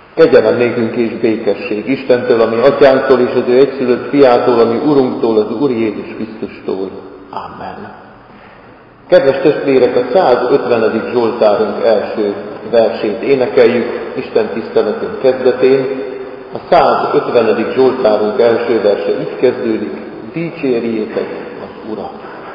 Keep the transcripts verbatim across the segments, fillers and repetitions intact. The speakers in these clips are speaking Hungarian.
Kegyelem nékünk és békesség Istentől, ami atyánktól és az ő egyszülött fiától, ami Urunktól, az Úr Jézus Krisztustól. Amen. Kedves testvérek, a százötvenedik Zsoltárunk első versét énekeljük Isten tiszteletünk kezdetén. A százötvenedik Zsoltárunk első verse így kezdődik: dicsérjétek az Urat!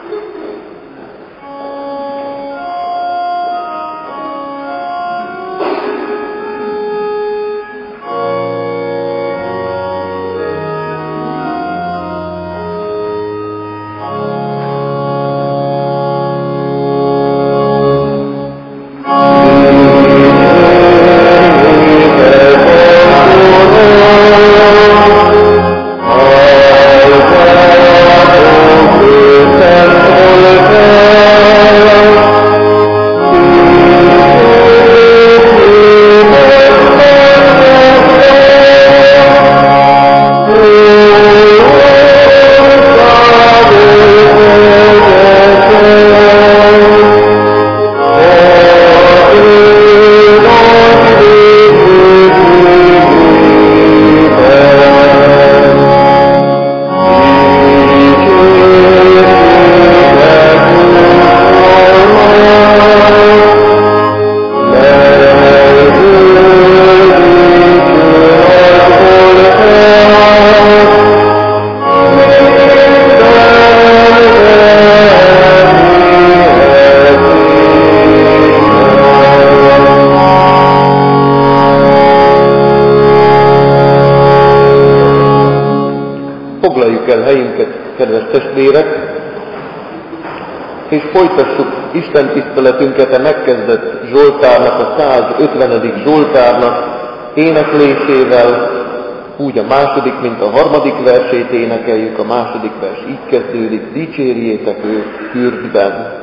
Testvérek, és folytassuk Isten tiszteletünket a megkezdett Zsoltárnak, a százötvenedik Zsoltárnak éneklésével, úgy a második, mint a harmadik versét énekeljük. A második vers így kezdődik: dicsérjétek őt fürdben.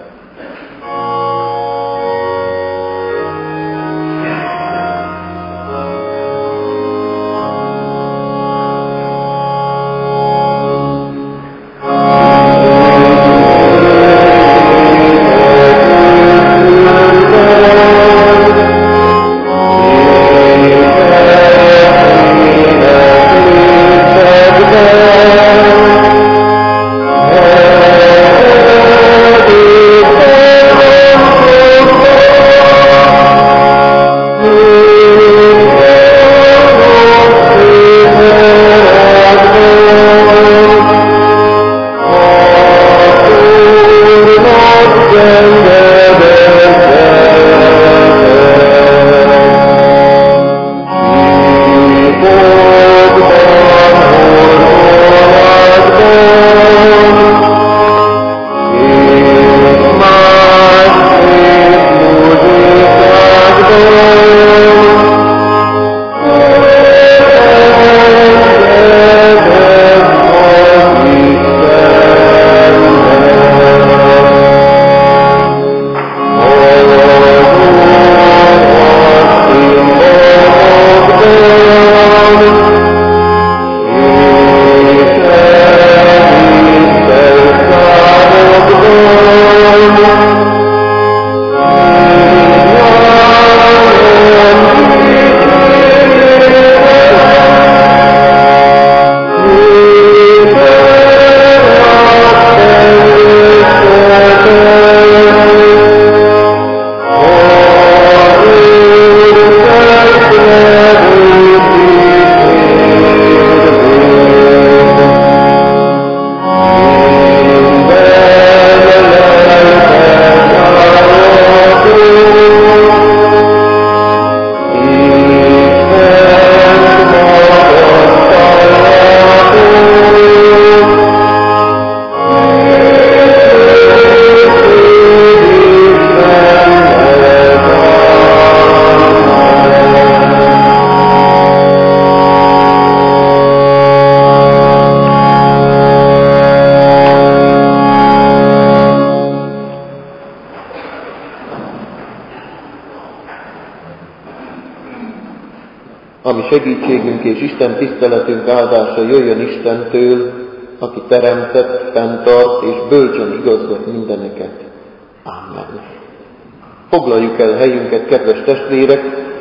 ami segítségünk és Isten tiszteletünk áldása jöjjön Istentől, aki teremtett, fenntart és bölcsen igazgat mindeneket. Amen. Foglaljuk el helyünket, kedves testvérek,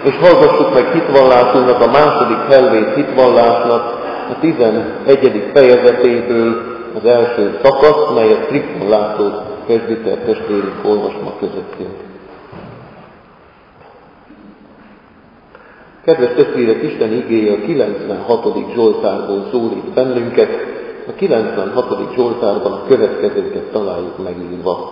és hallgassuk meg hitvallásunknak a második helvét hitvallásnak a tizenegyedik fejezetéből az első szakasz, melyet Trifon László presbiter testvérünk olvas ma közöttünk. Kedves testvérek, Isten igéje a kilencvenhatodik Zsoltárból szólít bennünket. A kilencvenhatodik Zsoltárban a következőket találjuk megírva.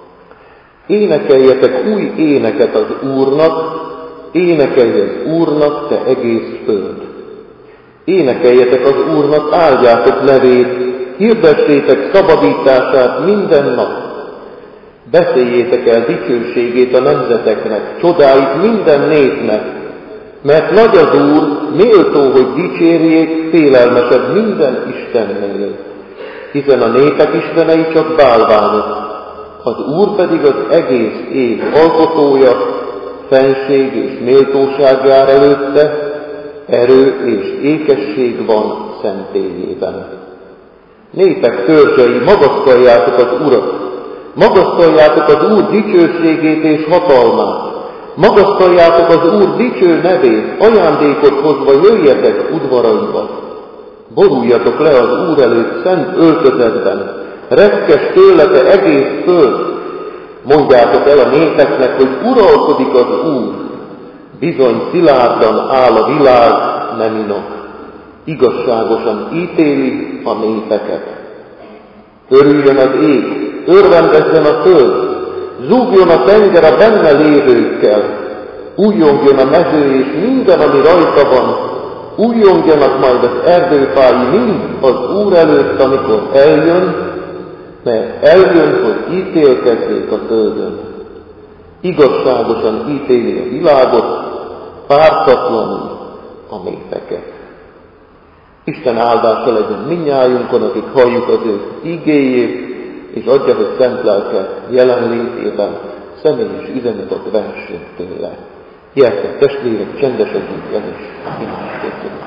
Énekeljetek új éneket az Úrnak, énekelj az Úrnak, te egész föld. Énekeljetek az Úrnak, áldjátok nevét, hirdessétek szabadítását minden nap. Beszéljétek el dicsőségét a nemzeteknek, csodáit minden népnek, mert nagy az Úr, méltó, hogy dicsérjék, félelmesebb minden Istennél. Hiszen a népek istenei csak bálványok, az Úr pedig az egész ég alkotója, fenség és méltóság jár előtte, erő és ékesség van szentélyében. Népek törzsei, magasztaljátok az Urat, magasztaljátok az Úr dicsőségét és hatalmát, magasztaljátok az Úr dicső nevét, ajándékot hozva jöjjetek udvaraiba. Boruljatok le az Úr előtt szent öltözetben, retkes tőle te egész föld. Mondjátok el a népeknek, hogy uralkodik az Úr, bizony szilárdan áll a világ, nem inak. Igazságosan ítéli a népeket. Örüljön az ég, örvendezzen a föld, zúgjon a tenger a benne lévőkkel, újjongjon a mező és minden, ami rajta van, újjongjanak majd az erdőfái mind az Úr előtt, amikor eljön, mert eljön, hogy ítélkezzék a földön. Igazságosan ítéli a világot, pártatlanul a népeket. Isten áldása legyen mindnyájunkon, akik halljuk az ő igéjét, és adja, hogy szent lelke jelenlétében személyes üzenetet versünk tőle. Gyertek, testvérek, csendesedjünk el, és imádkozzunk.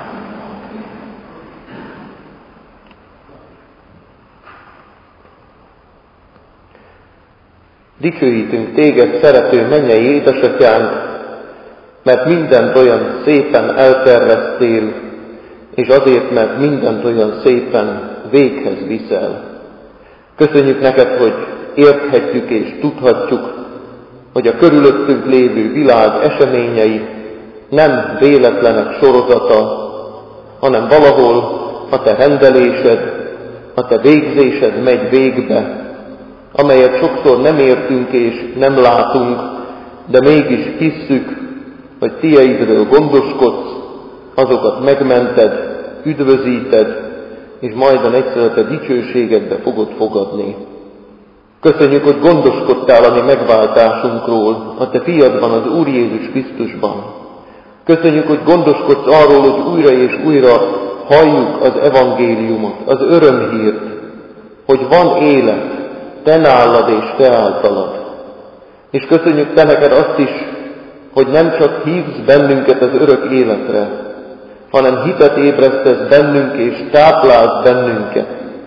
Dicsőítünk téged, szerető mennyei édesatyánk, mert mindent olyan szépen elterveztél, és azért, mert mindent olyan szépen véghez viszel. Köszönjük neked, hogy érthetjük és tudhatjuk, hogy a körülöttünk lévő világ eseményei nem véletlenek sorozata, hanem valahol a te rendelésed, a te végzésed megy végbe, amelyet sokszor nem értünk és nem látunk, de mégis hisszük, hogy tieidről gondoskodsz, azokat megmented, üdvözíted, és majdan egyszer a te dicsőségedbe fogod fogadni. Köszönjük, hogy gondoskodtál a mi megváltásunkról, a te fiadban, az Úr Jézus Krisztusban. Köszönjük, hogy gondoskodsz arról, hogy újra és újra halljuk az evangéliumot, az örömhírt, hogy van élet, te nálad és te általad. És köszönjük te neked azt is, hogy nem csak hívsz bennünket az örök életre, hanem hitet ébresztesz bennünk és táplálsz bennünket.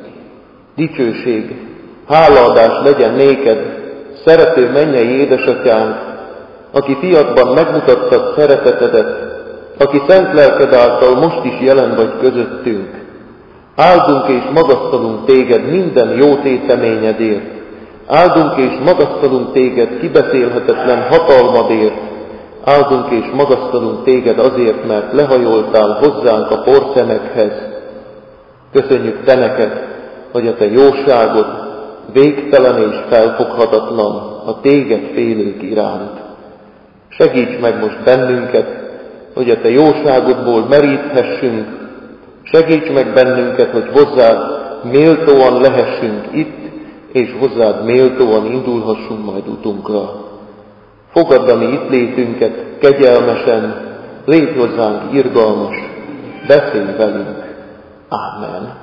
Dicsőség, hálaadás legyen néked, szerető mennyei édesatyánk, aki fiatban megmutattad szeretetedet, aki szent lelked által most is jelen vagy közöttünk. Áldunk és magasztalunk téged minden jó téteményedért, áldunk és magasztalunk téged kibeszélhetetlen hatalmadért, áldunk és magasztalunk téged azért, mert lehajoltál hozzánk a porszemekhez. Köszönjük te neked, hogy a te jóságod végtelen és felfoghatatlan a téged félők iránt. Segíts meg most bennünket, hogy a te jóságodból meríthessünk, segíts meg bennünket, hogy hozzád méltóan lehessünk itt, és hozzád méltóan indulhassunk majd utunkra. Fogadd a mi itt létünket kegyelmesen, légy hozzánk irgalmas, beszélj velünk. Ámen.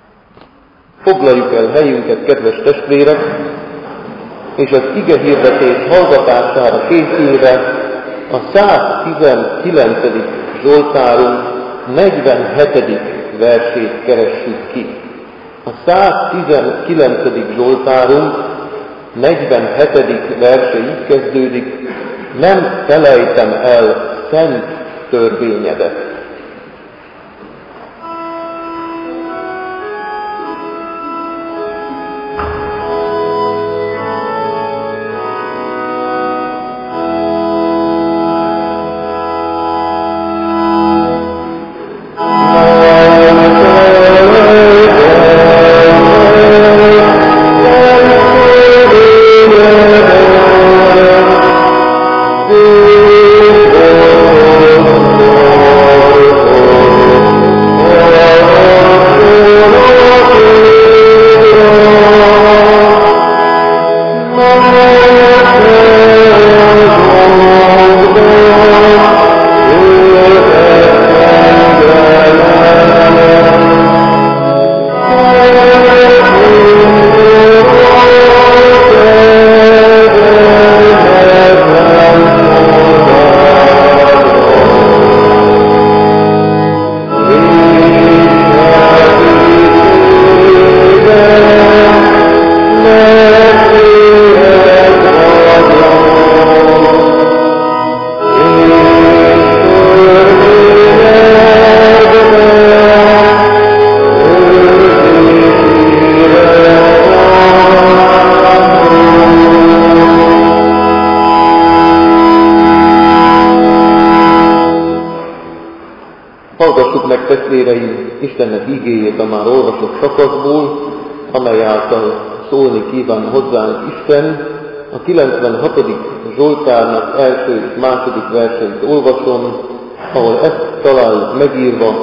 Foglaljuk el helyünket, kedves testvérek, és az ige hirdetés hallgatására készülve a száztizenkilencedik Zsoltárunk negyvenhetedik versét keressük ki. A száztizenkilencedik Zsoltárunk negyvenhetedik verse így kezdődik: nem felejtem el szent törvényedet. Hallgassuk meg, testvéreim, Istennek igéjét a már olvasott szakaszból, amely által szólni kíván hozzánk Isten. A kilencvenhatodik Zsoltárnak első és második verseit olvasom, ahol ezt találjuk megírva: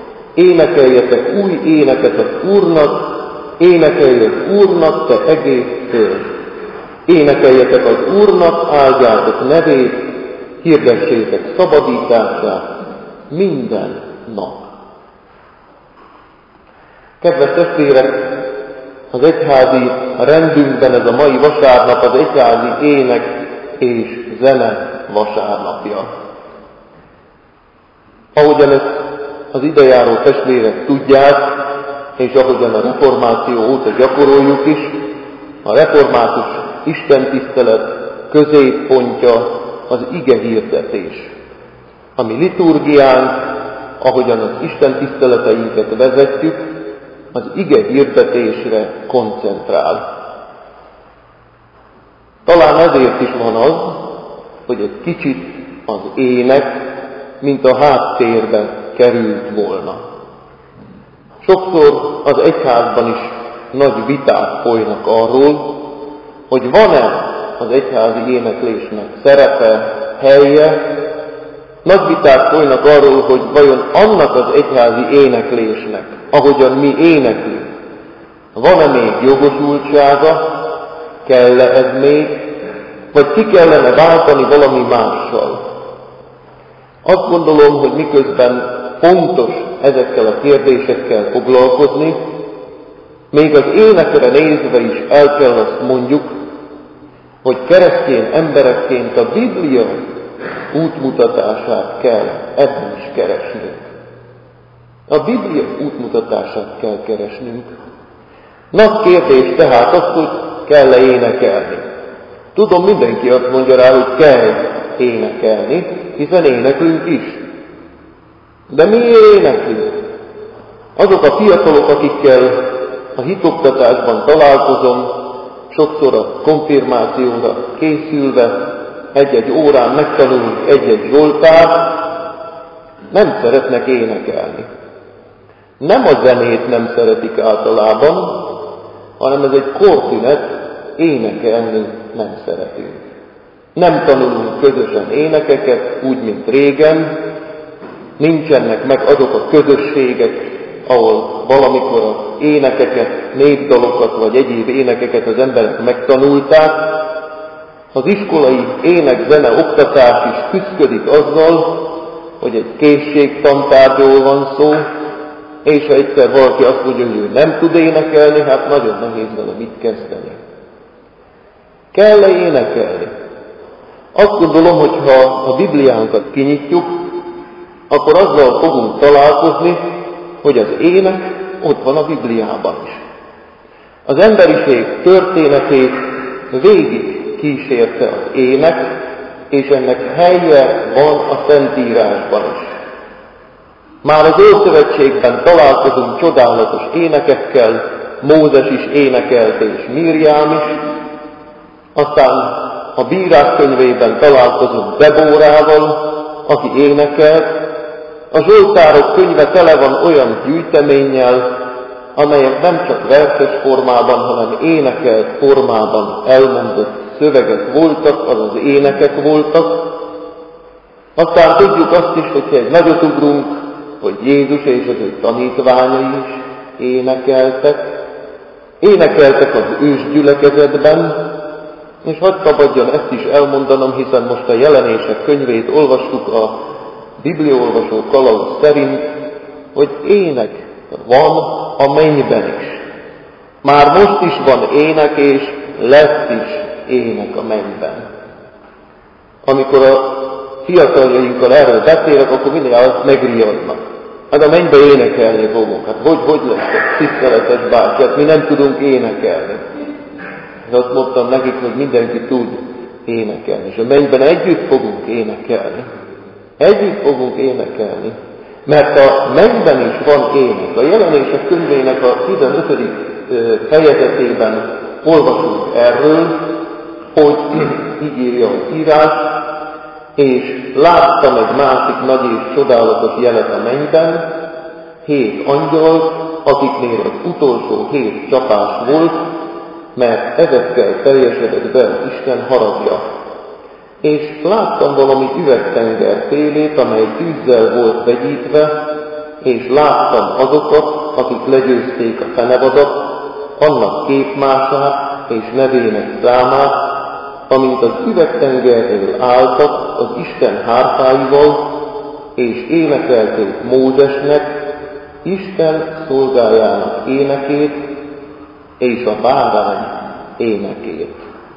énekeljetek új éneket az Úrnak, énekeljetek Úrnak, te egész föld. Énekeljetek az Úrnak, áldjátok nevét, hirdessétek szabadítását minden nap. Kedves testvérek, az egyházi rendünkben ez a mai vasárnap az egyházi ének és zene vasárnapja. Ahogyan ezt az idejáró testvérek tudják, és ahogyan a reformáció óta gyakoroljuk is, a református istentisztelet középpontja az ige hirdetés. A mi liturgiánk, ahogyan az istentiszteleteinket vezetjük, az ige hirdetésre koncentrál. Talán ezért is van az, hogy egy kicsit az ének, mint a háttérbe került volna. Sokszor az egyházban is nagy viták folynak arról, hogy van-e az egyházi éneklésnek szerepe, helye. Nagy viták folynak arról, hogy vajon annak az egyházi éneklésnek, ahogyan mi éneklünk, van-e még jogosultsága, kell-e ez még, vagy ki kellene váltani valami mással. Azt gondolom, hogy miközben fontos ezekkel a kérdésekkel foglalkozni, még az énekre nézve is el kell azt mondjuk, hogy keresztény emberekként a Biblia útmutatását kell ebben is keresnünk. A Biblia útmutatását kell keresnünk. Nagy kérdés tehát az, hogy kell-e énekelni. Tudom, mindenki azt mondja rá, hogy kell énekelni, hiszen éneklünk is. De miért éneklünk? Azok a fiatalok, akikkel a hitoktatásban találkozom, sokszor a konfirmációra készülve, egy-egy órán megtanulunk egy-egy zsoltárt, nem szeretnek énekelni. Nem a zenét nem szeretik általában, hanem ez egy kortünet, énekelni nem szeretünk. Nem tanulunk közösen énekeket, úgy, mint régen, nincsenek meg azok a közösségek, ahol valamikor az énekeket, népdalokat vagy egyéb énekeket az emberek megtanulták. Az iskolai ének-zene oktatás is küszködik azzal, hogy egy készségtantárgyról van szó, és ha egyszer valaki azt mondja, hogy ő nem tud énekelni, hát nagyon nehéz vele mit kezdeni. Kell-e énekelni? Azt gondolom, hogy ha a Bibliánkat kinyitjuk, akkor azzal fogunk találkozni, hogy az ének ott van a Bibliában is. Az emberiség történetét végig kísérte az ének, és ennek helye van a Szentírásban is. Már az Ószövetségben találkozunk csodálatos énekekkel, Mózes is énekelt, és Mirjám is. Aztán a Bírák könyvében találkozunk Debórával, aki énekelt. A Zsoltárok könyve tele van olyan gyűjteménnyel, amelyek nem csak verses formában, hanem énekelt formában elmondott szövegek voltak, azaz énekek voltak. Aztán tudjuk azt is, hogyha egy nagyot ugrunk, hogy Jézus és az ő tanítványai is énekeltek. Énekeltek az ősgyülekezetben, és hadd szabadjon ezt is elmondanom, hiszen most a Jelenések könyvét olvastuk a bibliaolvasó kalauz szerint, hogy ének van a mennyben is. Már most is van ének, és lesz is ének a mennyben. Amikor a fiataljainkkal erről beszélek, akkor mindig azt megriadnak. Hát a mennybe énekelni fogunk. Hát hogy, hogy lesz a tiszteletes bácsi? Hát mi nem tudunk énekelni. És azt mondtam nekik, hogy mindenki tud énekelni. És a mennyben együtt fogunk énekelni. Együtt fogunk énekelni. Mert a mennyben is van ének. A Jelenések könyvének a tizenötödik fejezetében olvasunk erről, hogy így írja az írás, és láttam egy másik nagy és csodálatos jelet a mennyben, hét angyal, akiknél az utolsó hét csapás volt, mert ezekkel teljesedett be az Isten haragja. És láttam valami üvegtenger félét, amely tűzzel volt vegyítve, és láttam azokat, akik legyőzték a fenevadat, annak képmását és nevének számát, amint az üvegtengerről álltak az Isten hárfáival, és énekelték Mózesnek, Isten szolgájának énekét, és a bárány énekét.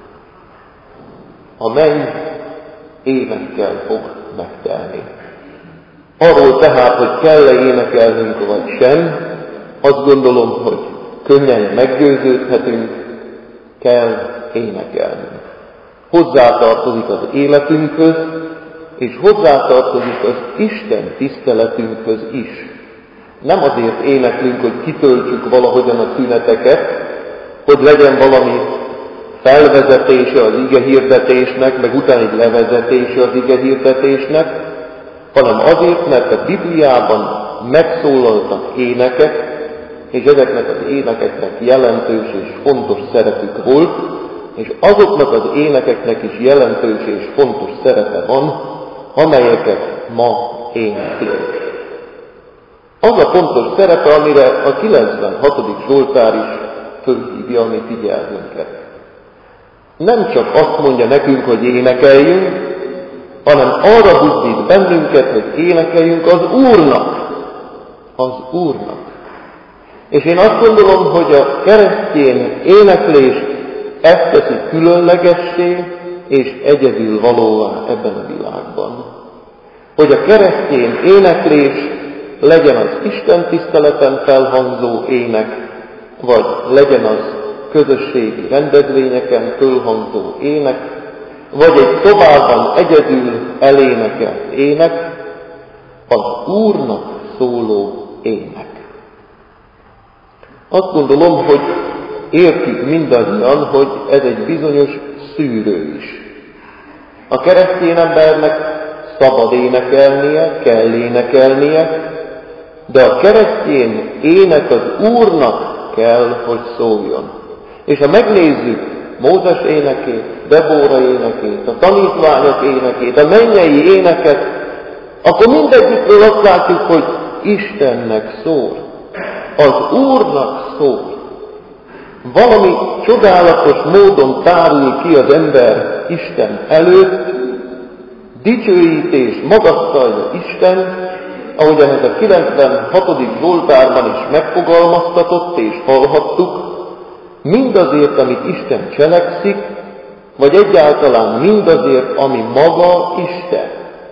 A menny énekkel fog megtelni. Arról tehát, hogy kell-e énekelnünk vagy sem, azt gondolom, hogy könnyen meggyőződhetünk, kell énekelnünk. Hozzátartozik az életünkhöz, és hozzátartozik az Isten tiszteletünkhöz is. Nem azért éneklünk, hogy kitöltsük valahogyan a szüneteket, hogy legyen valami felvezetése az igehirdetésnek, meg utána egy levezetése az igehirdetésnek, hanem azért, mert a Bibliában megszólaltak énekek, és ezeknek az énekeknek jelentős és fontos szerepük volt, és azoknak az énekeknek is jelentős és fontos szerepe van, amelyeket ma éneklünk. Az a fontos szerepe, amire a kilencvenhatodik Zsoltár is fölhívja a mi figyelmünket. Nem csak azt mondja nekünk, hogy énekeljünk, hanem arra buzdít bennünket, hogy énekeljünk az Úrnak. Az Úrnak. És én azt gondolom, hogy a keresztény éneklés ezt teszi különlegessé és egyedül valóvá ebben a világban. Hogy a keresztény éneklés legyen az Isten tiszteleten felhangzó ének, vagy legyen az közösségi rendezvényeken fölhangzó ének, vagy egy szobában egyedül elénekelt ének, az Úrnak szóló ének. Azt gondolom, hogy értjük mindannyian, hogy ez egy bizonyos szűrő is. A keresztény embernek szabad énekelnie, kell énekelnie, de a keresztény ének az Úrnak kell, hogy szóljon. És ha megnézzük Mózes énekét, Debóra énekét, a tanítványok énekét, a mennyei éneket, akkor mindegyikről azt látjuk, hogy Istennek szól. Az Úrnak szól. Valami csodálatos módon tárul ki az ember Isten előtt, dicsőítés magasztalja Isten, ahogyan ez a kilencvenhatodik Zsoltárban is megfogalmaztatott és hallhattuk, mindazért, amit Isten cselekszik, vagy egyáltalán mindazért, ami maga Isten.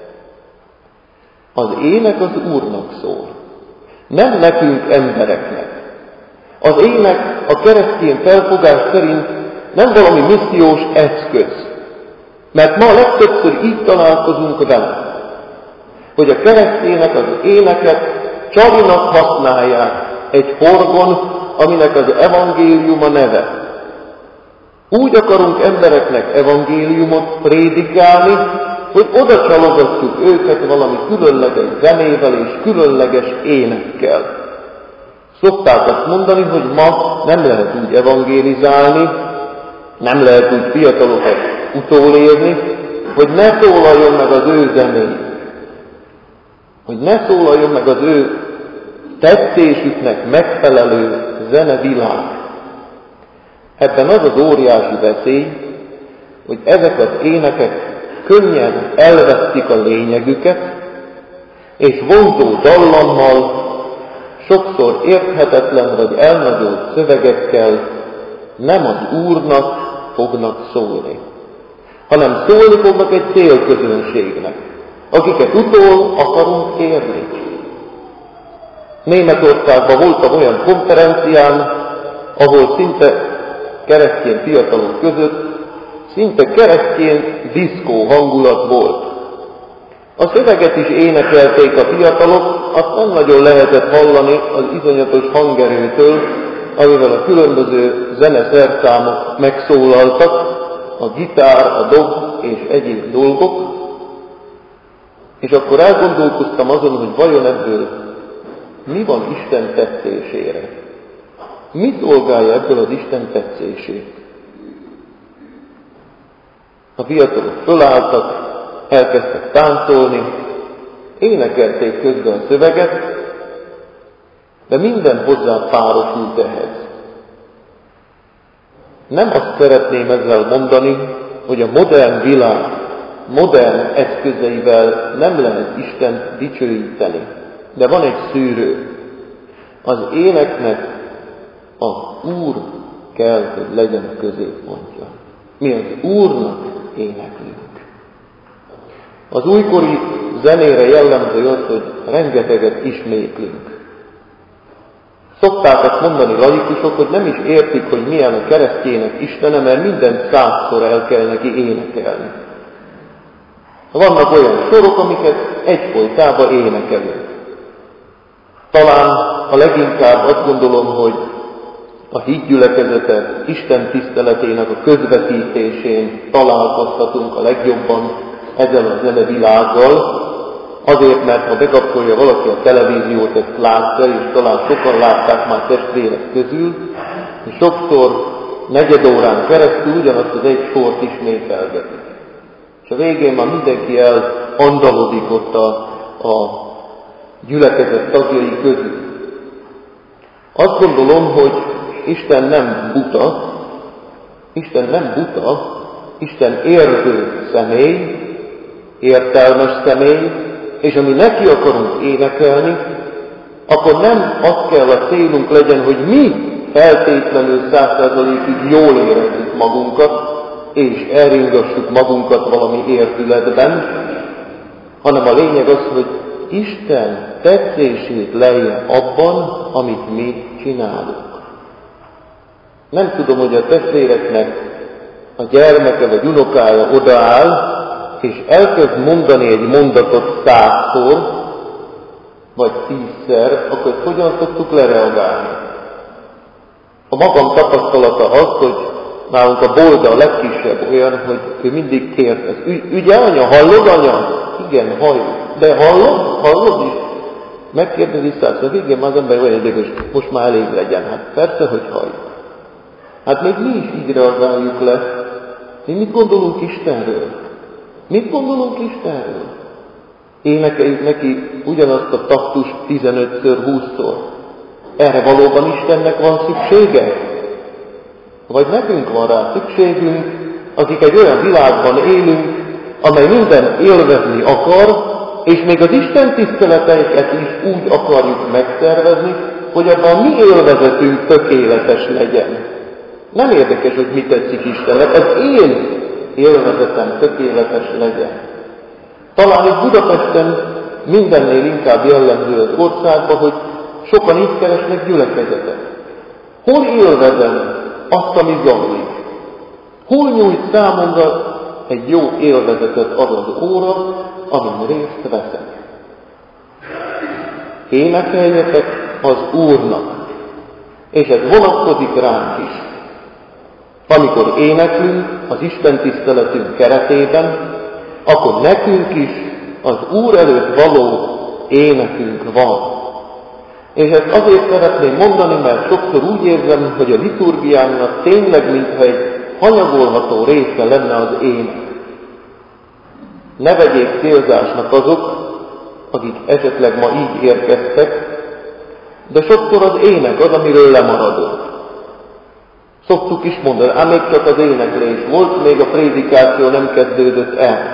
Az ének az Úrnak szól, nem nekünk embereknek. Az ének a keresztény felfogás szerint nem valami missziós eszköz. Mert ma legtöbbször így találkozunk vele, hogy a keresztények az éneket csalinak használják egy horgon, aminek az evangélium a neve. Úgy akarunk embereknek evangéliumot prédikálni, hogy oda csalogatjuk őket valami különleges zenével és különleges énekkel. Szokták azt mondani, hogy ma nem lehet úgy evangélizálni, nem lehet úgy fiatalokat utolérni, hogy ne szólaljon meg az ő zenéjük. Hogy ne szólaljon meg az ő tetszésüknek megfelelő zenevilág. Ebben az az óriási veszély, hogy ezek az énekek könnyen elvesztik a lényegüket, és vonzó dallammal, sokszor érthetetlen vagy elnagyolt szövegekkel nem az Úrnak fognak szólni, hanem szólni fognak egy célközönségnek, akiket utol akarunk érni. Németországban voltam olyan konferencián, ahol szinte keresztény fiatalok között szinte keresztény diszkó hangulat volt. A szöveget is énekelték a fiatalok, azt nem nagyon lehetett hallani az iszonyatos hangerőtől, amivel a különböző zeneszerszámok megszólaltak, a gitár, a dob és egyéb dolgok, és akkor elgondolkoztam azon, hogy vajon ebből mi van Isten tetszésére. Mi szolgálja ebből az Isten tetszését? A fiatalok fölálltak, elkezdtek táncolni, énekelték közben a szöveget, de minden hozzá párosult ehhez. Nem azt szeretném ezzel mondani, hogy a modern világ modern eszközeivel nem lehet Istent dicsőíteni. De van egy szűrő. Az éneknek az Úr kell, hogy legyen a középpontja. Mi az Úrnak éneklünk. Az újkori zenére jellemző az, hogy rengeteget ismétlünk. Szokták azt mondani laikusok, hogy nem is értik, hogy milyen a keresztjének Istene, mert mindent százszor el kell neki énekelni. Vannak olyan sorok, amiket egyfolytában énekelünk. Talán a leginkább azt gondolom, hogy a hídgyülekezete Isten tiszteletének a közvetítésén találkozhatunk a legjobban ezzel a zenevilággal, azért, mert ha bekapcsolja valaki a televíziót, ezt látja, és talán sokan látták már testvérek közül, és sokszor negyed órán keresztül ugyanazt az egy sort ismételgetik. És a végén már mindenki elandalodik ott a, a gyülekezet tagjai közül. Azt gondolom, hogy Isten nem buta, Isten nem buta, Isten érző személy, értelmes személy, és ami neki akarunk énekelni, akkor nem az kell a célunk legyen, hogy mi feltétlenül száz százalékig jól érezzük magunkat, és elringassuk magunkat valami érzületben, hanem a lényeg az, hogy Isten tetszését lejje abban, amit mi csinálunk. Nem tudom, hogy a testvéreknek a gyermeke vagy unokája odaáll, és elkezd mondani egy mondatot százszor, vagy tízszer, akkor hogyan szoktuk lereagálni? A magam tapasztalata az, hogy nálunk a Bolda a legkisebb olyan, hogy ő mindig kérdez. Ügy, ugye anya, hallod anya? Igen, hallod. De hallod? Hallod is? Megkérdezi százszor, igen, már az ember olyan érdekes, most már elég legyen. Hát persze, hogy halljuk. Hát még mi is így reagáljuk le. Mi mit gondolunk Istenről? Mit gondolunk Istenről? Énekeljük neki ugyanazt a taktust tizenötször, húszszor. Erre valóban Istennek van szüksége? Vagy nekünk van rá szükségünk, akik egy olyan világban élünk, amely minden élvezni akar, és még az Isten tiszteleteiket is úgy akarjuk megszervezni, hogy abban a mi élvezetünk tökéletes legyen. Nem érdekes, hogy mit tetszik Istennek, az én élvezetem tökéletes legyen. Talán itt Budapesten mindennél inkább jellemző az országban, hogy sokan így keresnek gyülekezetet. Hol élvezem azt, ami zajlik? Hol nyújt számomra egy jó élvezetet ad az óra, amin részt veszek. Énekeljetek az Úrnak, és ez vonatkozik ránk is. Amikor éneklünk az Isten tiszteletünk keretében, akkor nekünk is az Úr előtt való énekünk van. És ezt azért szeretném mondani, mert sokszor úgy érzem, hogy a liturgiának tényleg mintha egy hanyagolható része lenne az ének. Ne vegyék célzásnak azok, akik esetleg ma így érkeztek, de sokszor az ének az, amiről lemaradunk. Szoktuk is mondani, ám még csak az éneklés volt, még a prédikáció nem kezdődött el.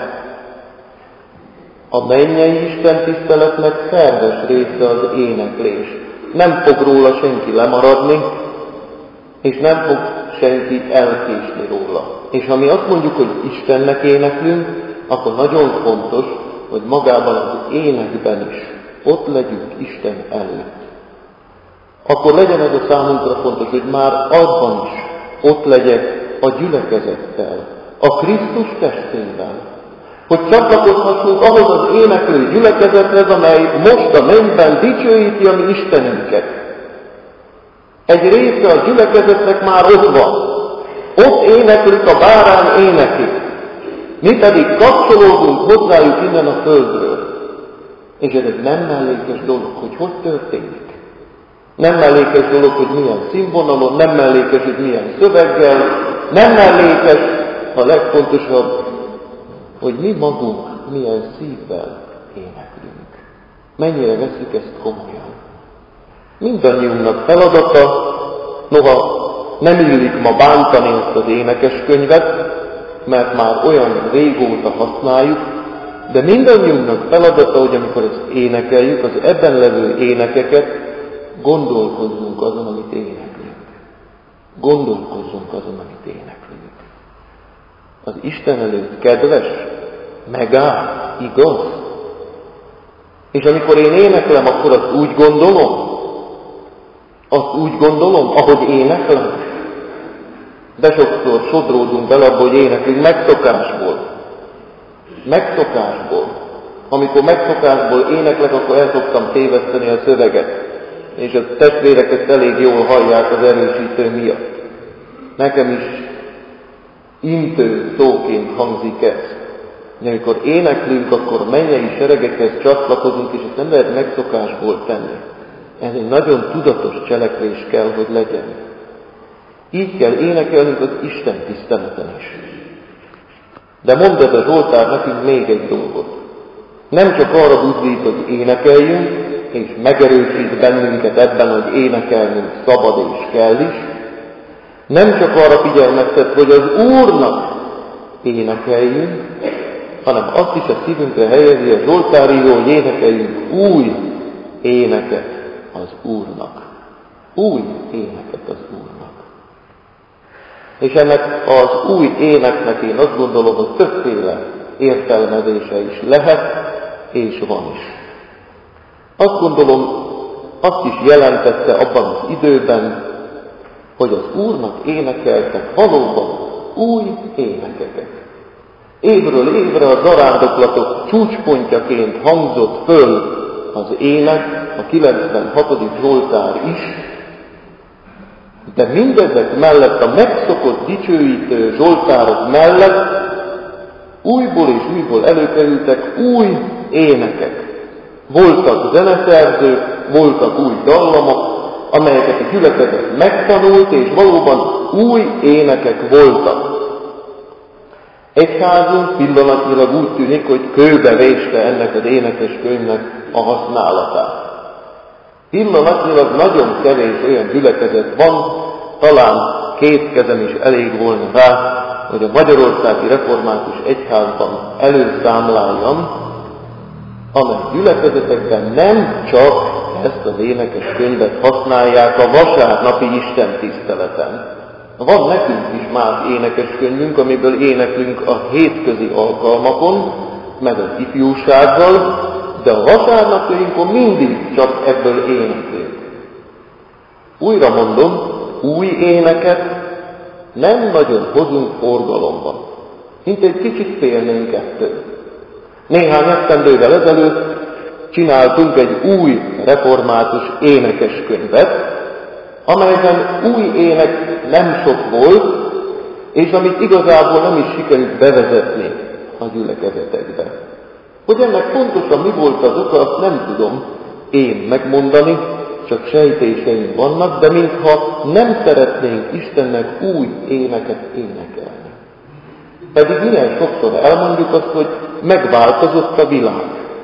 A mennyei Isten tiszteletnek szerves része az éneklés. Nem fog róla senki lemaradni, és nem fog senki elkésni róla. És ha mi azt mondjuk, hogy Istennek éneklünk, akkor nagyon fontos, hogy magában az énekben is ott legyünk Isten előtt. Akkor legyen ez a számunkra fontos, hogy már abban is ott legyek a gyülekezettel, a Krisztus testével, hogy csatlakozhassunk ahhoz az éneklő gyülekezethez, amely most a mennyben dicsőíti a mi Istenünket. Egy része a gyülekezetnek már ott van. Ott éneklik a bárány énekét. Mi pedig kapcsolódunk hozzájuk innen a földről. És ez egy nem mellékes dolog, hogy hogy történik. Nem mellékes dolog, hogy milyen színvonalon, nem mellékes, hogy milyen szöveggel, nem mellékes, a legfontosabb, hogy mi magunk milyen szívvel éneklünk. Mennyire veszük ezt komolyan. Mindannyiunknak feladata, noha nem illik ma bántani ezt az énekeskönyvet, mert már olyan régóta használjuk, de mindannyiunknak feladata, hogy amikor ezt énekeljük, az ebben levő énekeket, gondolkozzunk azon, amit éneklünk. Gondolkozzunk azon, amit éneklünk. Az Isten előtt kedves, megáll, igaz? És amikor én éneklem, akkor azt úgy gondolom, azt úgy gondolom, ahogy éneklem. De sokszor sodródunk bele abba, hogy éneklünk megszokásból. Megszokásból. Amikor megszokásból éneklek, akkor el szoktam téveszteni a szöveget. És a testvérek ezt elég jól hallják az erősítő miatt. Nekem is intő szóként hangzik ez. De amikor éneklünk, akkor mennyei seregekhez csatlakozunk, és ezt nem lehet megszokásból tenni. Ez egy nagyon tudatos cselekvés kell, hogy legyen. Így kell énekelnünk az Isten tiszteleten is. De mondd ez a Zsoltár nekünk még egy dolgot. Nem csak arra buzdít, hogy énekeljünk, és megerősít bennünket ebben, hogy énekelnünk szabad és kell is. Nem csak arra figyelmeztet, hogy az Úrnak énekeljünk, hanem azt is a szívünkre helyezi a Zsoltáríró, hogy énekeljünk új éneket az Úrnak. Új éneket az Úrnak. És ennek az új éneknek én azt gondolom, hogy többféle értelmezése is lehet, és van is. Azt gondolom, azt is jelentette abban az időben, hogy az Úrnak énekeltek valóban új énekeket. Évről évre a zarándoklatok csúcspontjaként hangzott föl az ének, a kilencvenhatodik Zsoltár is, de mindezek mellett, a megszokott dicsőítő zsoltárok mellett újból és újból előkerültek új énekek. Voltak zeneszerzők, voltak új dallamok, amelyeket a gyülekezet megtanult, és valóban új énekek voltak. Egyházunk pillanatnyilag úgy tűnik, hogy kőbe véste ennek az énekeskönyvnek a használatát. Pillanatnyilag nagyon kevés olyan gyülekezet van, talán két kezem is elég volna rá, hogy a Magyarországi Református Egyházban előszámláljam, amely gyülekezetekben nem csak ezt az énekeskönyvet használják a vasárnapi Isten tiszteleten. Van nekünk is más énekeskönyvünk, amiből éneklünk a hétközi alkalmakon, meg az ifjúsággal, de a vasárnapjainkon mindig csak ebből éneklünk. Újra mondom, új éneket nem nagyon hozunk forgalomban. mint egy kicsit félnénk ettől. Néhány esztendővel ezelőtt csináltunk egy új református énekeskönyvet, amelyben új ének nem sok volt, és amit igazából nem is sikerült bevezetni a gyülekezetekbe. Hogy ennek pontosan mi volt az oka, azt nem tudom én megmondani, csak sejtéseim vannak, de mintha nem szeretnénk Istennek új éneket énekelni. Pedig milyen sokszor elmondjuk azt, hogy megváltozott a világ.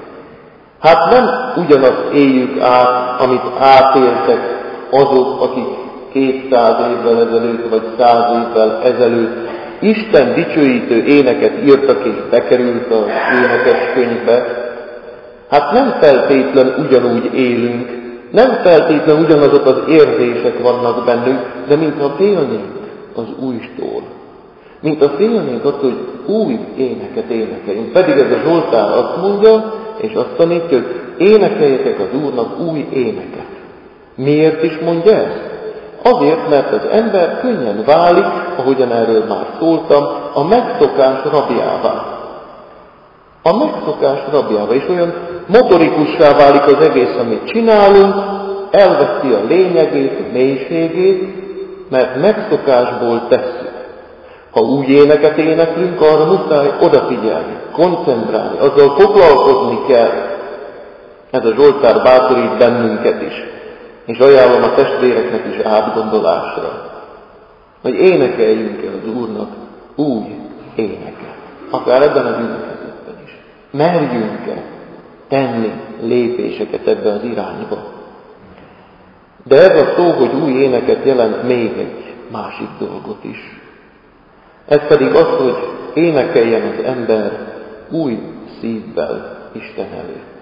Hát nem ugyanazt éljük át, amit átéltek azok, akik kétszáz évvel ezelőtt, vagy száz évvel ezelőtt Isten dicsőítő éneket írtak, és bekerült az énekeskönyvbe. Hát nem feltétlen ugyanúgy élünk, nem feltétlen ugyanazok az érzések vannak bennünk, de mintha félnénk az újstól. Mintha félnénk attól, hogy új éneket énekeljünk. Pedig ez a Zsoltár azt mondja, és azt tanítja, hogy énekeljetek az Úrnak új éneket. Miért is mondja ezt? Azért, mert az ember könnyen válik, ahogyan erről már szóltam, a megszokás rabjává. A megszokás rabjává, és olyan motorikussá válik az egész, amit csinálunk, elveszi a lényegét, a mélységét, mert megszokásból tesszük. Ha új éneket éneklünk, arra muszáj odafigyelni, koncentrálni, azzal foglalkozni kell. Ez a Zsoltár bátorít bennünket is, és ajánlom a testvéreknek is átgondolásra, hogy énekeljünk el az Úrnak új éneket, akár ebben a gyülekezetben is. Merjünk-e tenni lépéseket ebbe az irányba. De ez a szó, hogy új éneket jelent még egy másik dolgot is. Ez pedig az, hogy énekeljen az ember új szívvel Isten előtt.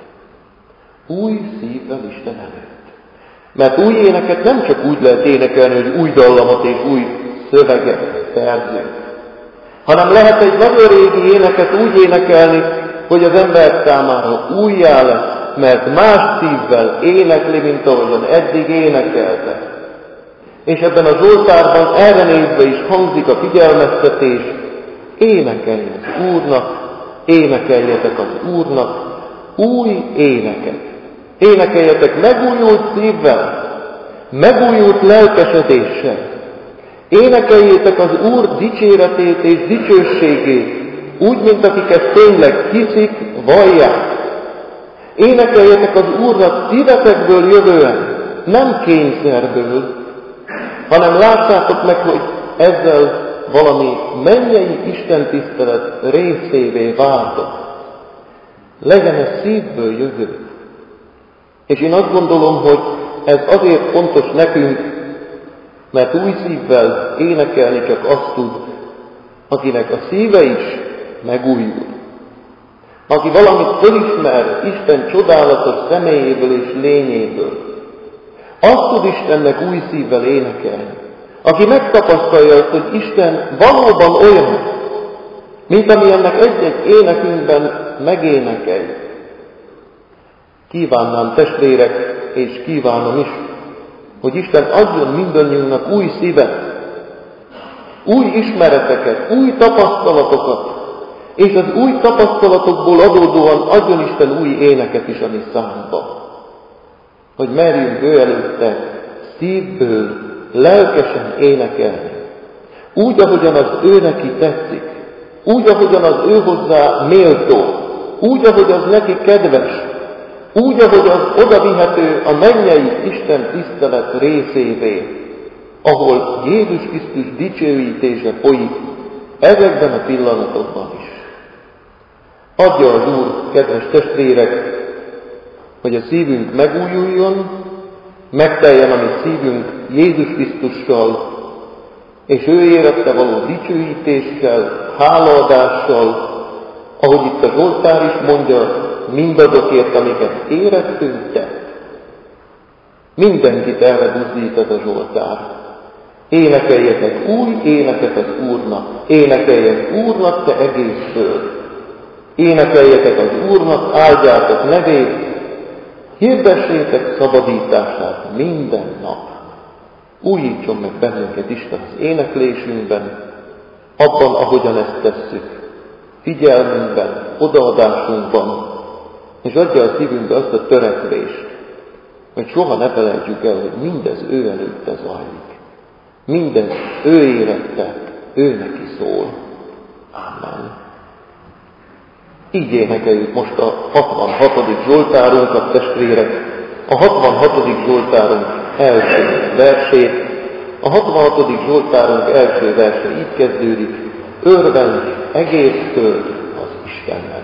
Új szívvel Isten előtt. Mert új éneket nem csak úgy lehet énekelni, hogy új dallamot és új szöveget szerzünk, hanem lehet egy nagyon régi éneket úgy énekelni, hogy az ember számára újjá lesz, mert más szívvel énekli, mint ahogyan eddig énekelte. És ebben a Zsoltárban erre nézve is hangzik a figyelmeztetés, énekelj az Úrnak, énekeljetek az Úrnak új éneket. Énekeljetek megújult szívvel, megújult lelkesedéssel. Énekeljétek az Úr dicséretét és dicsőségét, úgy, mint akik ezt tényleg hiszik, vallják. Énekeljetek az Úrnak szívetekből jövően, nem kényszerből, hanem lássátok meg, hogy ezzel valami mennyei istentisztelet részévé váltok. Legyen ez szívből jövő. És én azt gondolom, hogy ez azért fontos nekünk, mert új szívvel énekelni csak azt tud, akinek a szíve is megújul. Aki valamit fölismer Isten csodálatos személyéből és lényéből, azt tud Istennek új szívvel énekelni. Aki megtapasztalja azt, hogy Isten valóban olyan, mint ami ennek egy-egy énekünkben megénekeljük. Kívánnám, testvérek, és kívánom is, hogy Isten adjon mindannyiunknak új szívet, új ismereteket, új tapasztalatokat, és az új tapasztalatokból adódóan adjon Isten új éneket is a mi számunkba. Hogy merjünk ő előtte szívből, lelkesen énekelni. Úgy, ahogyan az ő neki tetszik. Úgy, ahogyan az ő hozzá méltó. Úgy, ahogy az neki kedves. Úgy, ahogy az odavihető a mennyei Isten tisztelet részévé, ahol Jézus Krisztus dicsőítése folyik ezekben a pillanatokban is. Adja az Úr, kedves testvérek, hogy a szívünk megújuljon, megteljen a mi szívünk Jézus Krisztussal, és ő érette való dicsőítéssel, hálaadással, ahogy itt a Zsoltár is mondja, mindazokért, amiket érettünk tett. Mindenkit erre buzdít ez a Zsoltár. Énekeljetek új éneket az Úrnak, énekeljen Úrnak te egész föld. Énekeljetek az Úrnak, áldjátok nevét, hirdessétek szabadítását minden nap. Újítson meg bennünket Isten az éneklésünkben, abban, ahogyan ezt tesszük, figyelmünkben, odaadásunkban, és adja a szívünkbe azt a törekvést, hogy soha ne felejtsük el, hogy mindez ő előtte zajlik. Mindez ő érette, ő neki szól. Amen. Így énekeljük most a hatvanhatodik Zsoltárunkat, testvérek. A hatvanhatodik Zsoltárunk első versét. A hatvanhatodik Zsoltárunk első verse így kezdődik: örvendj egész föld az Istennek.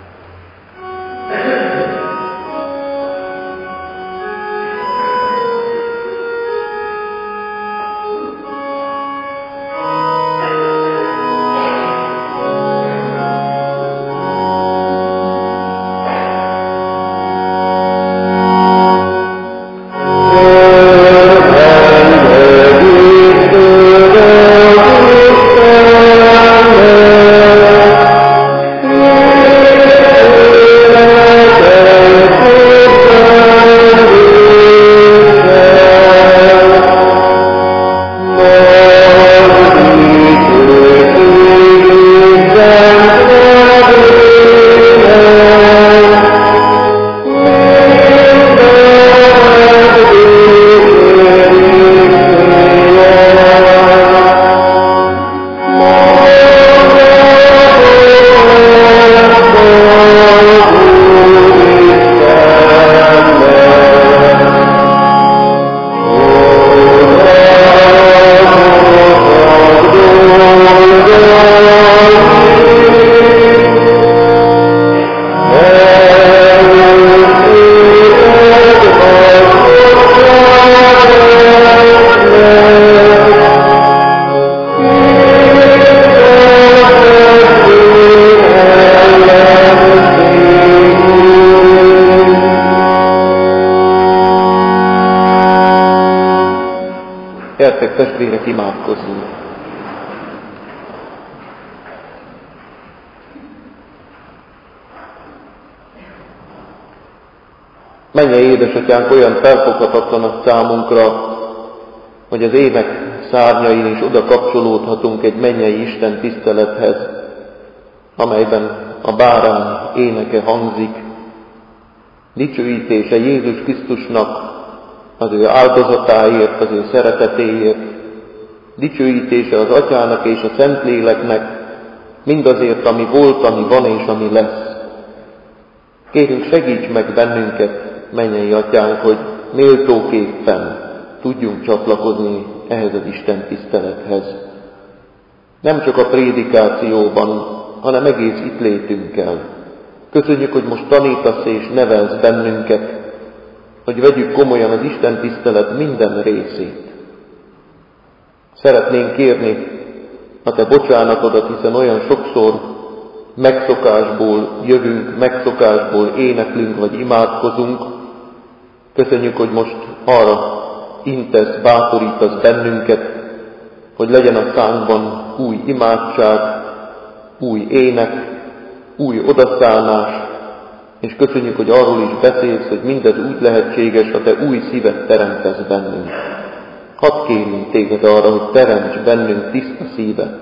Gyertek, testvérek, imádkozzunk! Mennyei édesatyánk, olyan felfoghatatlan a számunkra, hogy az évek szárnyain is oda kapcsolódhatunk egy mennyei Isten tisztelethez, amelyben a bárány éneke hangzik, dicsőítése Jézus Krisztusnak, az ő áldozatáért, az ő szeretetéért, dicsőítése az Atyának és a Szentléleknek, mindazért, ami volt, ami van és ami lesz. Kérünk, segíts meg bennünket, mennyei Atyánk, hogy méltóképpen tudjunk csatlakozni ehhez az Isten tisztelethez. Nem csak a prédikációban, hanem egész itt létünkkel. Köszönjük, hogy most tanítasz és nevelsz bennünket, hogy vegyük komolyan az Isten tisztelet minden részét. Szeretnénk kérni a Te bocsánatodat, hiszen olyan sokszor megszokásból jövünk, megszokásból éneklünk vagy imádkozunk. Köszönjük, hogy most arra intesz, bátorítasz bennünket, hogy legyen a szánkban új imádság, új ének, új odaszállás, és köszönjük, hogy arról is beszélsz, hogy mindez úgy lehetséges, ha Te új szívet teremtesz bennünk. Hadd kérjünk Téged arra, hogy teremts bennünk tiszta szívet.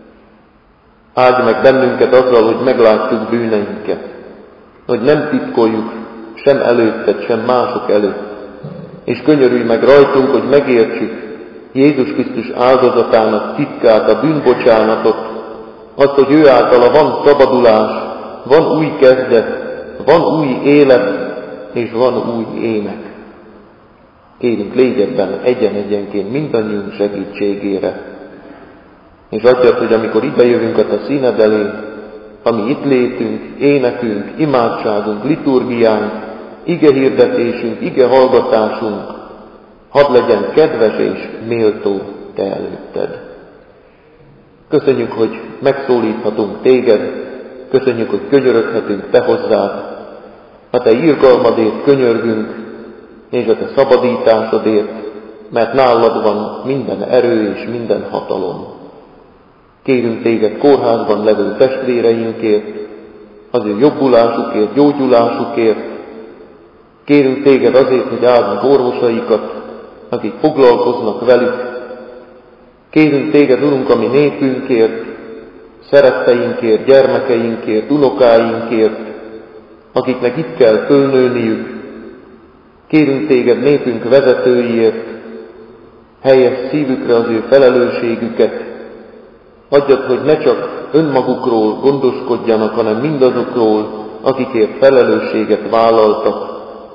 Áldj meg bennünket azzal, hogy meglátjuk bűneinket, hogy nem titkoljuk sem előtted, sem mások előtt. És könyörülj meg rajtunk, hogy megértsük Jézus Krisztus áldozatának titkát, a bűnbocsánatot, azt, hogy ő általa van szabadulás, van új kezdet, van új élet, és van új ének. Kérünk, légy ebben egyen-egyenként mindannyiunk segítségére. És adjad, hogy amikor idejövünk a Te színed elé, ami itt létünk, énekünk, imádságunk, liturgiánk, igehirdetésünk, igehallgatásunk, hadd legyen kedves és méltó Te előtted. Köszönjük, hogy megszólíthatunk Téged, köszönjük, hogy könyöröghetünk Te hozzád, a Te irgalmadért könyörgünk, és a Te szabadításodért, mert nálad van minden erő és minden hatalom. Kérünk Téged kórházban levő testvéreinkért, az ő jobbulásukért, gyógyulásukért. Kérünk Téged azért, hogy áld meg orvosaikat, akik foglalkoznak velük. Kérünk Téged, Urunk, a mi népünkért, szeretteinkért, gyermekeinkért, unokáinkért, akiknek itt kell fölnőniük. Kérünk Téged népünk vezetőiért, helyez szívükre az ő felelősségüket. Adjad, hogy ne csak önmagukról gondoskodjanak, hanem mindazokról, akikért felelősséget vállaltak.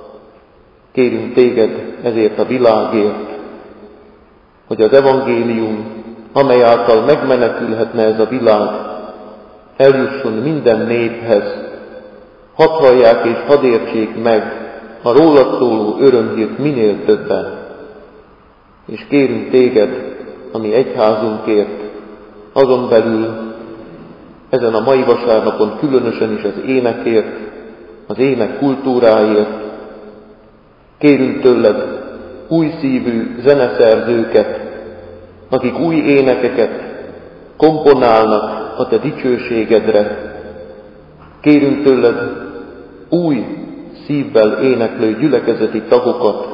Kérünk Téged ezért a világért, hogy az evangélium, amely által megmenekülhetne ez a világ, eljusson minden néphez. Hadd hallják és hadd értsék meg a rólad szóló örömhírt minél többen. És kérünk Téged, a mi egyházunkért, azon belül ezen a mai vasárnapon különösen is az énekért, az ének kultúráért. Kérünk Tőled új szívű zeneszerzőket, akik új énekeket komponálnak a Te dicsőségedre. Kérünk Tőled új szívvel éneklő gyülekezeti tagokat,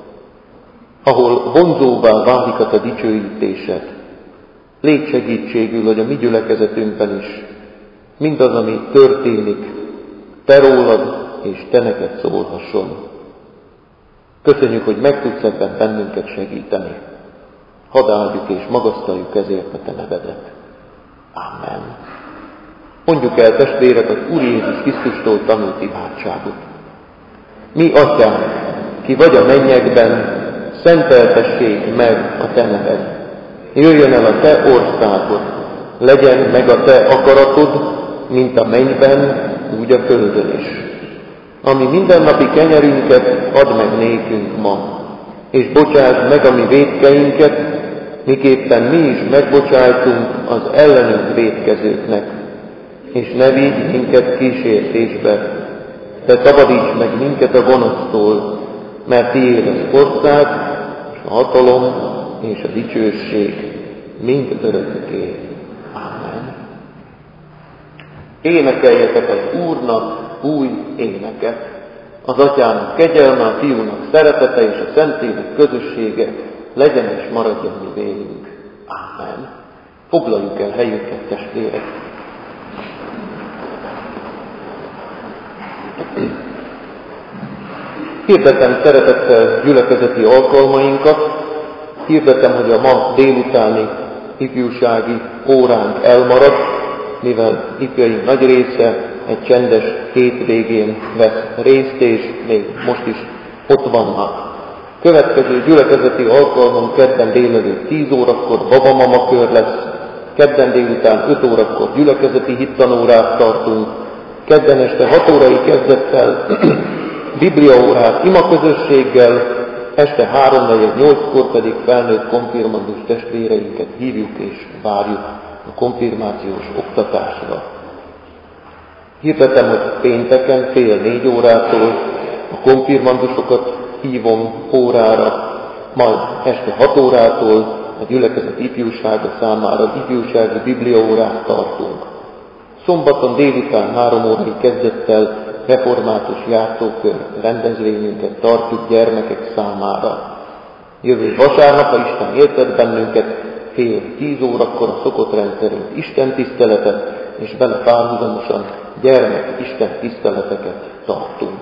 ahol vonzóvá válik a Te dicsőítésed. Légy segítségül, hogy a mi gyülekezetünkben is mindaz, ami történik, Te rólad és Te neked szólhasson. Köszönjük, hogy meg tudsz ebben bennünket segíteni. Hadd áldjuk és magasztaljuk ezért a Te nevedet. Amen. Mondjuk el, testvérek, az Úr Jézus Krisztustól tanult imádságot. Mi, Atyánk, ki vagy a mennyekben, szenteltessék meg a Te neved. Jöjjön el a Te országod, legyen meg a Te akaratod, mint a mennyben, úgy a földön is. Ami mindennapi kenyerünket add meg nékünk ma, és bocsásd meg a mi vétkeinket, miképpen mi is megbocsájtunk az ellenünk vétkezőknek. És ne vigy minket kísértésbe, de szabadíts meg minket a gonosztól, mert Tiéd az ország, és a hatalom, és a dicsőség mind örökké. Amen. Énekeljetek az Úrnak új éneket. Az Atyának kegyelme, a Fiúnak szeretete és a Szentlélek közössége legyen és maradjon mi vélünk. Amen. Foglaljuk el helyünket, testvérek. Hirdetem szeretettel gyülekezeti alkalmainkat. Hirdetem, hogy a ma délutáni ifjúsági óránk elmarad, mivel ifjaink nagy része egy csendes hétvégén vesz részt, és még most is ott vannak. Következő gyülekezeti alkalmon kedden délelőtt tíz órakor babamama kör lesz, kedden délután öt órakor gyülekezeti hittanórát tartunk, kedden este hat órai kezdettel bibliaórát imaközösséggel, este háromnegyed nyolckor pedig felnőtt konfirmandus testvéreinket hívjuk és várjuk a konfirmációs oktatásra. Hirdetem, hogy pénteken fél négy órától a konfirmandusokat hívom órára, majd este hat órától a gyülekezet ifjúsága számára ifjúsági bibliaórát tartunk. Szombaton délután három órai kezdettel református játszókör rendezvényünket tartjuk gyermekek számára. Jövő vasárnap, ha Isten éltet bennünket, fél tíz órakor a szokott rendszerint Isten tiszteletet, és bele párhuzamosan gyermek Isten tiszteleteket tartunk.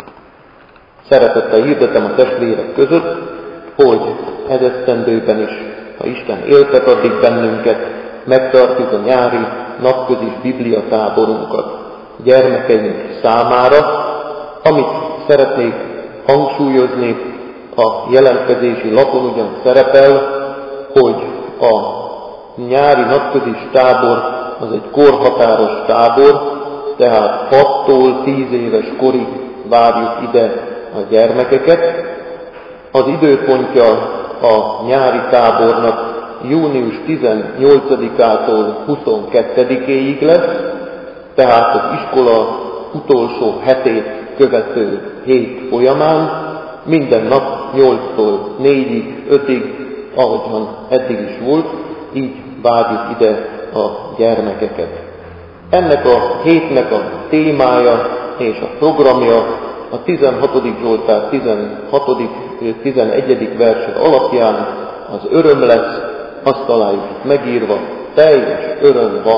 Szeretettel hirdetem a testvérek között, hogy ez esztendőben is, ha Isten éltet addig bennünket, megtartjuk a nyári napközis bibliatáborunkat gyermekeink számára. Amit szeretnék hangsúlyozni, a jelentkezési lapon ugyan szerepel, hogy a nyári napközis tábor az egy korhatáros tábor, tehát hattól tíz éves korig várjuk ide a gyermekeket. Az időpontja a nyári tábornak június tizennyolcadikától huszonkettedikéig lesz, tehát az iskola utolsó hetét követő hét folyamán, minden nap nyolctól négyig, ötig, ahogyan eddig is volt, így várjuk ide a gyermekeket. Ennek a hétnek a témája és a programja a tizenhatodik Zsoltár tizenhatodik tizenegyedik verse alapján az öröm lesz, azt találjuk itt megírva, teljes öröm van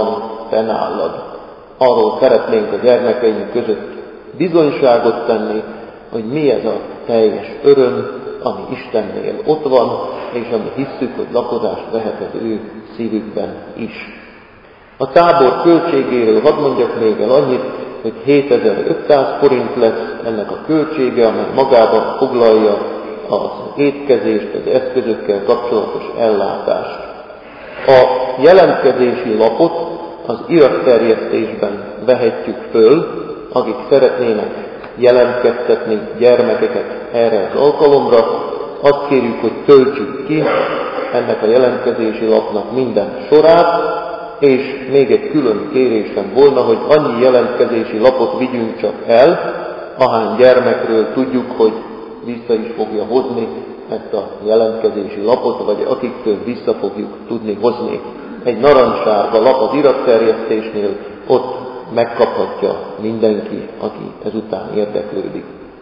te nálad. Arról szeretnénk a gyermekeink között bizonyságot tenni, hogy mi ez a teljes öröm, ami Istennél ott van, és ami hisszük, hogy lakozást vehet az ő szívükben is. A tábor költségéről hadd mondjak még el annyit, hogy hétezer-ötszáz forint lesz ennek a költsége, amely magában foglalja az étkezést, az eszközökkel kapcsolatos ellátást. A jelentkezési lapot az iratterjesztésben vehetjük föl, akik szeretnének jelentkeztetni gyermekeket erre az alkalomra. Azt kérjük, hogy töltsük ki ennek a jelentkezési lapnak minden sorát, és még egy külön kérésem volna, hogy annyi jelentkezési lapot vigyünk csak el, ahány gyermekről tudjuk, hogy vissza is fogja hozni ezt a jelentkezési lapot, vagy akiktől vissza fogjuk tudni hozni. Egy narancssárga lap az iratterjesztésnél, ott megkaphatja mindenki, aki ezután érdeklődik.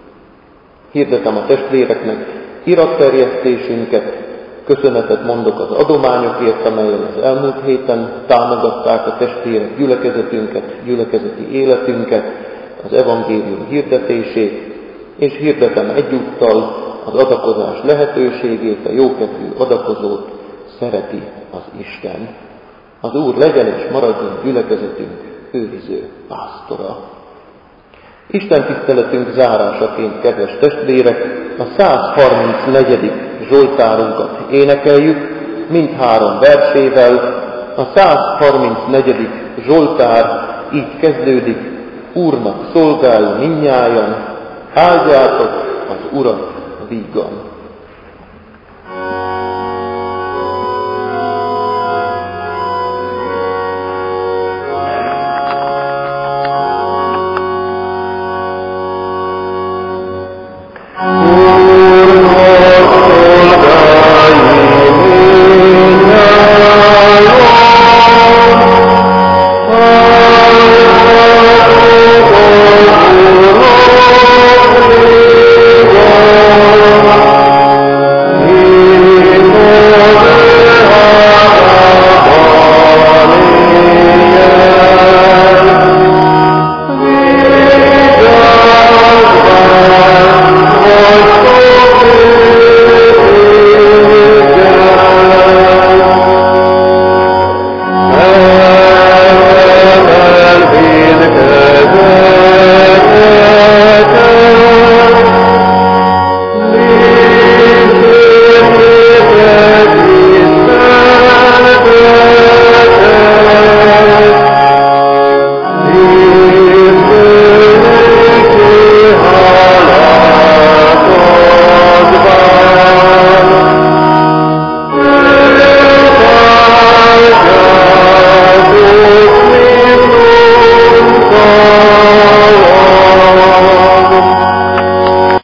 Hirdetem a testvéreknek iratterjesztésünket, köszönetet mondok az adományokért, amelyen az elmúlt héten támogatták a testvérek gyülekezetünket, gyülekezeti életünket, az evangélium hirdetését, és hirdetem egyúttal az adakozás lehetőségét, a jókedvű adakozót szereti az Isten. Az Úr legyen és maradjon gyülekezetünk őriző pásztora. Isten tiszteletünk zárásaként, kedves testvérek, a száz harmincnegyedik Zsoltárunkat énekeljük, mindhárom versével. A száz harmincnegyedik Zsoltár így kezdődik: Úrnak szolgálj mindnyájan, áldjátok az Urat vígan. Oh